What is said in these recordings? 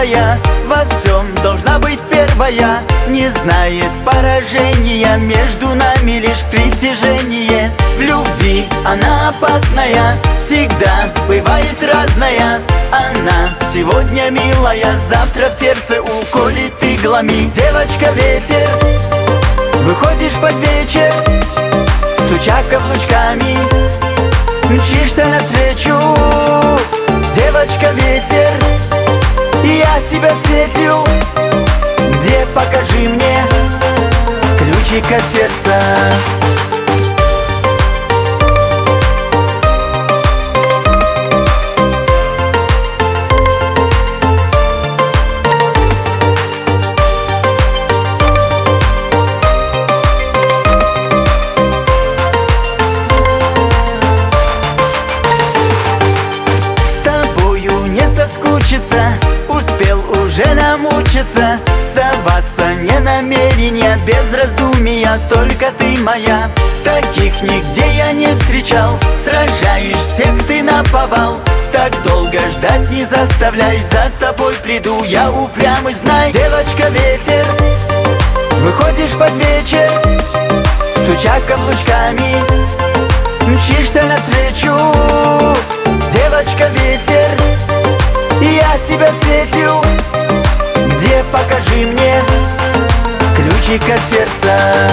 смелая, во всем должна быть первая. Не знает поражения, между нами лишь притяжение. В любви она опасная, всегда бывает разная. Она сегодня милая, завтра в сердце уколет иглами. Девочка ветер, выходишь под вечер, стуча каблучками, мчишься навстречу. Девочка ветер, я тебя встретил. Где, покажи мне ключик от сердца. Соскучиться, успел уже намучиться. Сдаваться не намерения, без раздумия, только ты моя. Таких нигде я не встречал, сражаешь всех ты наповал. Так долго ждать не заставляй, за тобой приду, я упрямый, знай. Девочка ветер, выходишь под вечер, стуча каблучками, мчишься навстречу. Девочка ветер, я тебя встретил. Где, покажи мне ключик от сердца.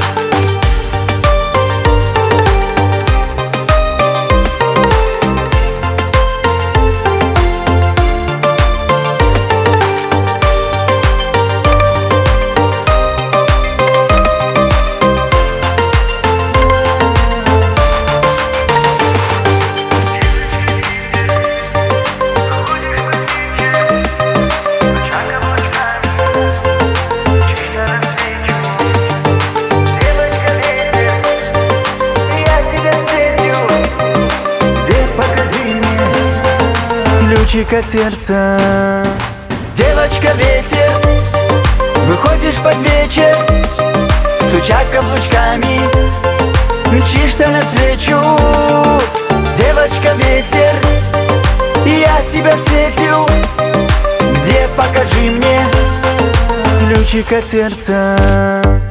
Ключик от сердца. Девочка ветер, выходишь под вечер, стуча каблучками, мчишься навстречу. Девочка ветер, я тебя встретил. Где, покажи мне ключик от сердца.